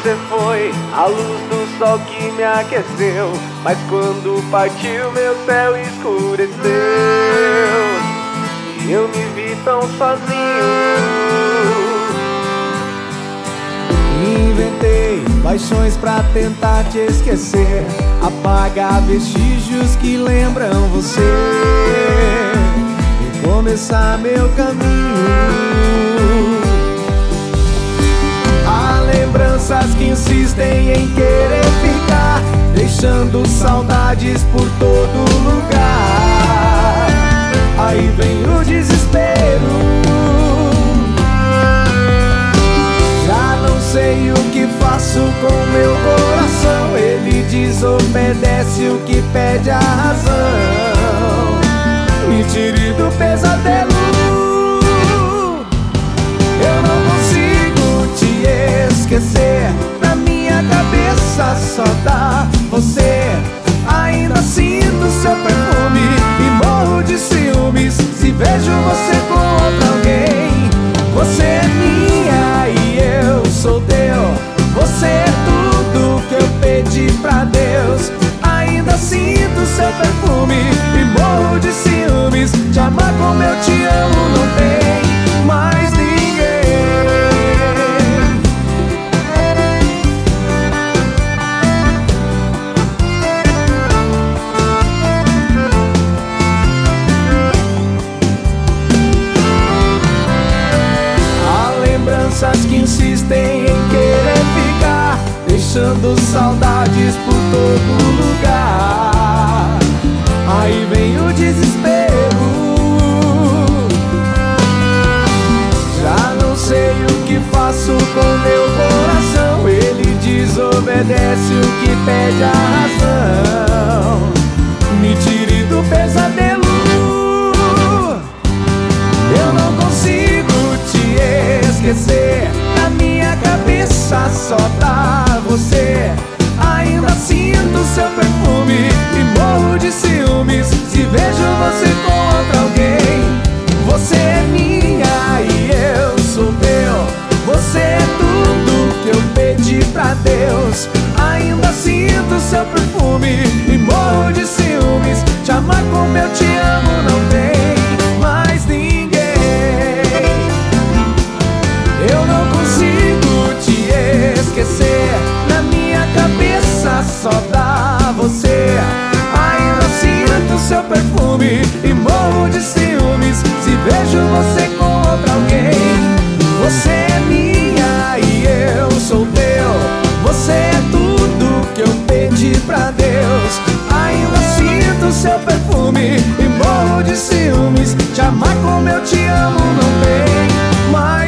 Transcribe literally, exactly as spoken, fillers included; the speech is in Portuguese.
você foi a luz do sol que me aqueceu, mas quando partiu meu céu escureceu e eu me vi tão sozinho. Inventei paixões pra tentar te esquecer, apagar vestígios que lembram você e começar meu caminho. Há lembranças que insistem em querer ficar, deixando saudades por todo lugar. Aí vem o desespero, sei o que faço com meu coração. Ele desobedece o que pede a razão. Me tire do pesadelo. Eu não consigo te esquecer. Na minha cabeça só dá você. Ainda sinto seu perfume e morro de ciúmes se vejo você com outra alguém. Você é minha e eu sou teu. Você é tudo que eu pedi pra Deus. Ainda sinto seu perfume e morro de ciúmes. Te amar como eu te amo não tem mais ninguém. Há lembranças que insistem em querer ficar, deixando saudades por todo lugar. Aí vem o desespero. Já não sei o que faço com meu coração. Ele desobedece o que pede a razão. Me tire do pesadelo. Eu não consigo te esquecer. Na minha cabeça só tá você. Ainda sinto seu perfume e morro de ciúmes se vejo você com outra alguém. Você é minha e eu sou teu. Você é tudo que eu pedi pra Deus. Ainda sinto seu perfume e morro de ciúmes. Te amar como eu te amo não tem mais ninguém. Eu não consigo te esquecer. Na minha cabeça só dá você. Ainda sinto seu perfume e morro de ciúmes se vejo você com outra alguém. Você é minha e eu sou teu. Você é tudo que eu pedi pra Deus. Ainda sinto seu perfume e morro de ciúmes. Te amar como eu te amo não tem mais